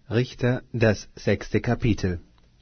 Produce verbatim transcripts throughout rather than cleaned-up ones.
Richter, das sechste Kapitel.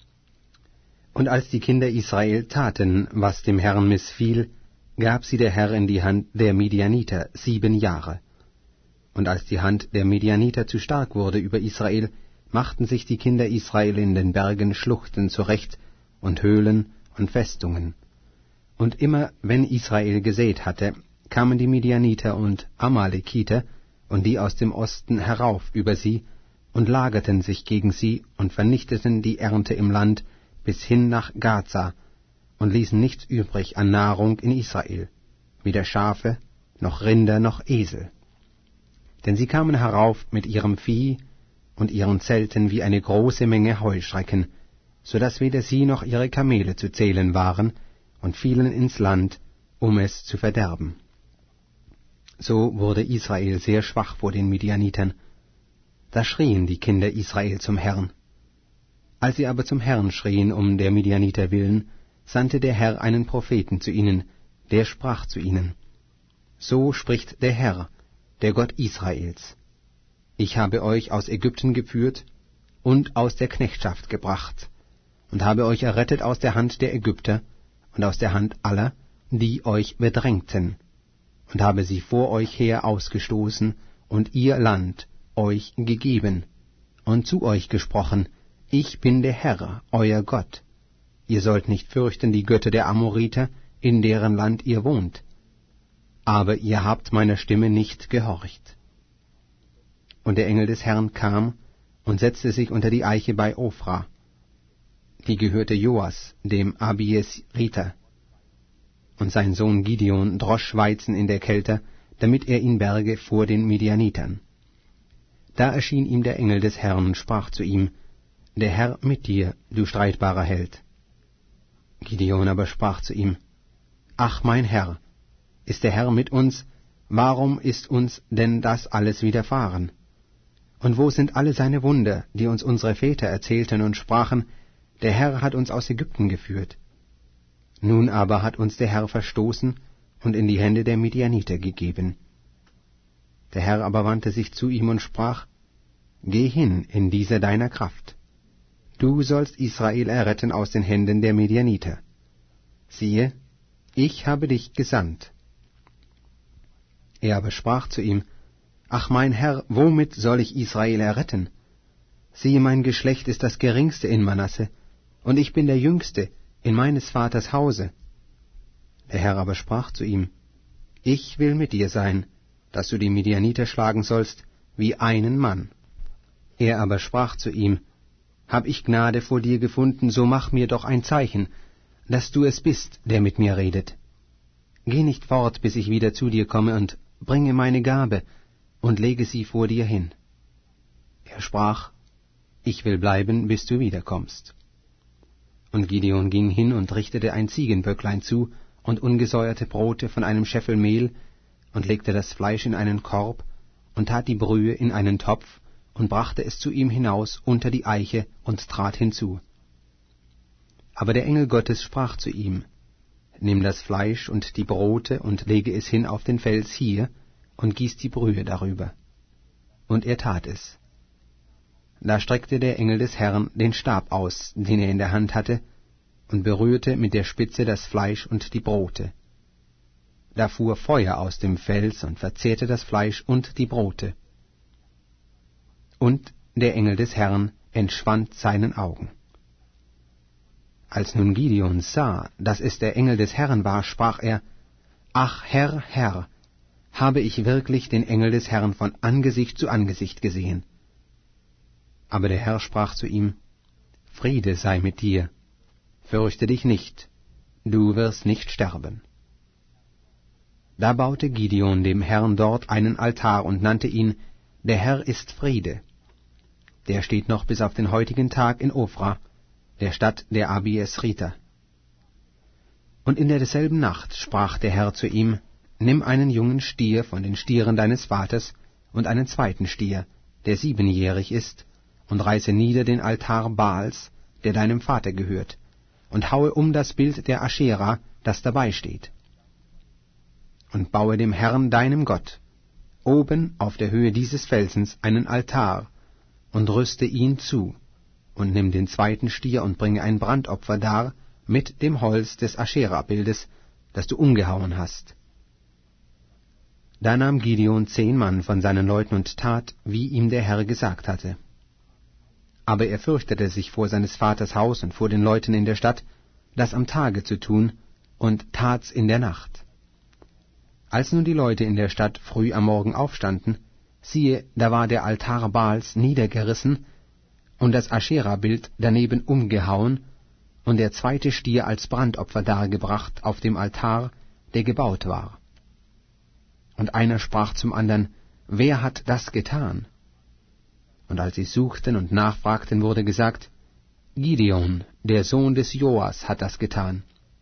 Und als die Kinder Israel taten, was dem Herrn missfiel, gab sie der Herr in die Hand der Midianiter sieben Jahre. Und als die Hand der Midianiter zu stark wurde über Israel, machten sich die Kinder Israel in den Bergen Schluchten zurecht und Höhlen und Festungen. Und immer, wenn Israel gesät hatte, kamen die Midianiter und Amalekiter und die aus dem Osten herauf über sie und lagerten sich gegen sie und vernichteten die Ernte im Land bis hin nach Gaza und ließen nichts übrig an Nahrung in Israel, weder Schafe, noch Rinder, noch Esel. Denn sie kamen herauf mit ihrem Vieh und ihren Zelten wie eine große Menge Heuschrecken, so daß weder sie noch ihre Kamele zu zählen waren, und fielen ins Land, um es zu verderben. So wurde Israel sehr schwach vor den Midianitern. Da schrien die Kinder Israel zum Herrn. Als sie aber zum Herrn schrien um der Midianiter willen, sandte der Herr einen Propheten zu ihnen, der sprach zu ihnen: So spricht der Herr, der Gott Israels: Ich habe euch aus Ägypten geführt und aus der Knechtschaft gebracht, und habe euch errettet aus der Hand der Ägypter und aus der Hand aller, die euch bedrängten, und habe sie vor euch her ausgestoßen und ihr Land euch gegeben, und zu euch gesprochen: Ich bin der Herr, euer Gott. Ihr sollt nicht fürchten die Götter der Amoriter, in deren Land ihr wohnt. Aber ihr habt meiner Stimme nicht gehorcht. Und der Engel des Herrn kam und setzte sich unter die Eiche bei Ophra. Die gehörte Joas, dem Abiesriter. Und sein Sohn Gideon drosch Weizen in der Kälte, damit er ihn berge vor den Midianitern. Da erschien ihm der Engel des Herrn und sprach zu ihm: Der Herr mit dir, du streitbarer Held. Gideon aber sprach zu ihm: Ach, mein Herr, ist der Herr mit uns, warum ist uns denn das alles widerfahren? Und wo sind alle seine Wunder, die uns unsere Väter erzählten und sprachen: Der Herr hat uns aus Ägypten geführt? Nun aber hat uns der Herr verstoßen und in die Hände der Midianiter gegeben. Der Herr aber wandte sich zu ihm und sprach: Geh hin in dieser deiner Kraft. Du sollst Israel erretten aus den Händen der Midianiter. Siehe, ich habe dich gesandt. Er aber sprach zu ihm: Ach, mein Herr, womit soll ich Israel erretten? Siehe, mein Geschlecht ist das geringste in Manasse, und ich bin der Jüngste in meines Vaters Hause. Der Herr aber sprach zu ihm: Ich will mit dir sein, dass du die Midianiter schlagen sollst wie einen Mann. Er aber sprach zu ihm: Hab ich Gnade vor dir gefunden, so mach mir doch ein Zeichen, dass du es bist, der mit mir redet. Geh nicht fort, bis ich wieder zu dir komme, und bringe meine Gabe und lege sie vor dir hin. Er sprach: Ich will bleiben, bis du wiederkommst. Und Gideon ging hin und richtete ein Ziegenböcklein zu und ungesäuerte Brote von einem Scheffel Mehl und legte das Fleisch in einen Korb und tat die Brühe in einen Topf und brachte es zu ihm hinaus unter die Eiche und trat hinzu. Aber der Engel Gottes sprach zu ihm: Nimm das Fleisch und die Brote und lege es hin auf den Fels hier und gieß die Brühe darüber. Und er tat es. Da streckte der Engel des Herrn den Stab aus, den er in der Hand hatte, und berührte mit der Spitze das Fleisch und die Brote. Da fuhr Feuer aus dem Fels und verzehrte das Fleisch und die Brote. Und der Engel des Herrn entschwand seinen Augen. Als nun Gideon sah, dass es der Engel des Herrn war, sprach er: Ach, Herr, Herr, habe ich wirklich den Engel des Herrn von Angesicht zu Angesicht gesehen. Aber der Herr sprach zu ihm: Friede sei mit dir, fürchte dich nicht, du wirst nicht sterben. Da baute Gideon dem Herrn dort einen Altar und nannte ihn: Der Herr ist Friede. Der steht noch bis auf den heutigen Tag in Ophra, der Stadt der Abiesriter. Und in derselben Nacht sprach der Herr zu ihm: Nimm einen jungen Stier von den Stieren deines Vaters und einen zweiten Stier, der siebenjährig ist, und reiße nieder den Altar Baals, der deinem Vater gehört, und haue um das Bild der Aschera, das dabei steht. Und baue dem Herrn deinem Gott oben auf der Höhe dieses Felsens einen Altar, und rüste ihn zu, und nimm den zweiten Stier und bringe ein Brandopfer dar mit dem Holz des Aschera-Bildes, das du umgehauen hast. Da nahm Gideon zehn Mann von seinen Leuten und tat, wie ihm der Herr gesagt hatte. Aber er fürchtete sich vor seines Vaters Haus und vor den Leuten in der Stadt, das am Tage zu tun, und tat's in der Nacht. Als nun die Leute in der Stadt früh am Morgen aufstanden, siehe, da war der Altar Baals niedergerissen und das Aschera-Bild daneben umgehauen und der zweite Stier als Brandopfer dargebracht auf dem Altar, der gebaut war. Und einer sprach zum andern, wer hat das getan? Und als sie suchten und nachfragten, wurde gesagt, Gideon, der Sohn des Joas, hat das getan.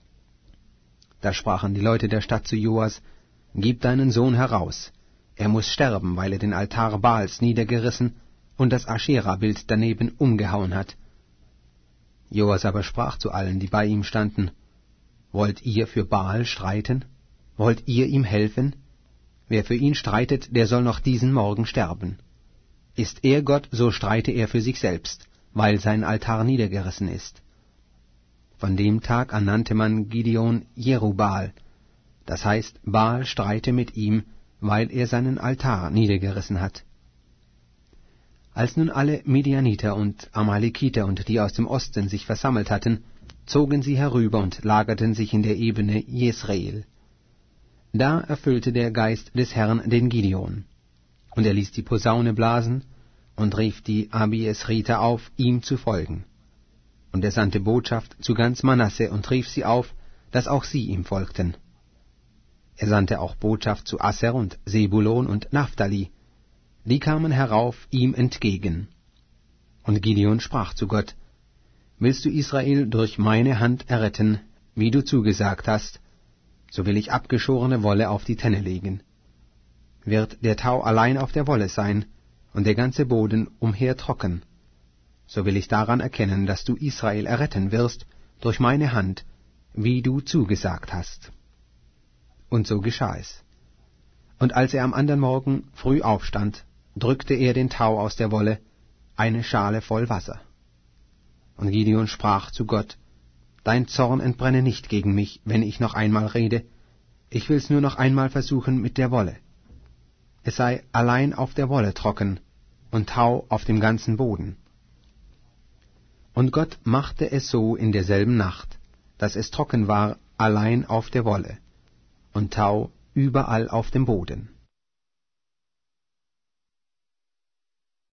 Da sprachen die Leute der Stadt zu Joas, gib deinen Sohn heraus, er muß sterben, weil er den Altar Baals niedergerissen und das Aschera-Bild daneben umgehauen hat. Joas aber sprach zu allen, die bei ihm standen, wollt ihr für Baal streiten? Wollt ihr ihm helfen? Wer für ihn streitet, der soll noch diesen Morgen sterben. Ist er Gott, so streite er für sich selbst, weil sein Altar niedergerissen ist. Von dem Tag an nannte man Gideon Jerubbaal, das heißt, Baal streite mit ihm, weil er seinen Altar niedergerissen hat. Als nun alle Midianiter und Amalekiter und die aus dem Osten sich versammelt hatten, zogen sie herüber und lagerten sich in der Ebene Jesreel. Da erfüllte der Geist des Herrn den Gideon, und er ließ die Posaune blasen und rief die Abiesriter auf, ihm zu folgen. Und er sandte Botschaft zu ganz Manasse und rief sie auf, dass auch sie ihm folgten. Er sandte auch Botschaft zu Asser und Sebulon und Naphtali, die kamen herauf ihm entgegen. Und Gideon sprach zu Gott, willst du Israel durch meine Hand erretten, wie du zugesagt hast, so will ich abgeschorene Wolle auf die Tenne legen. Wird der Tau allein auf der Wolle sein und der ganze Boden umher trocken, so will ich daran erkennen, dass du Israel erretten wirst durch meine Hand, wie du zugesagt hast. Und so geschah es. Und als er am andern Morgen früh aufstand, drückte er den Tau aus der Wolle, eine Schale voll Wasser. Und Gideon sprach zu Gott, dein Zorn entbrenne nicht gegen mich, wenn ich noch einmal rede, ich will's nur noch einmal versuchen mit der Wolle. Es sei allein auf der Wolle trocken und Tau auf dem ganzen Boden. Und Gott machte es so in derselben Nacht, dass es trocken war allein auf der Wolle und Tau überall auf dem Boden.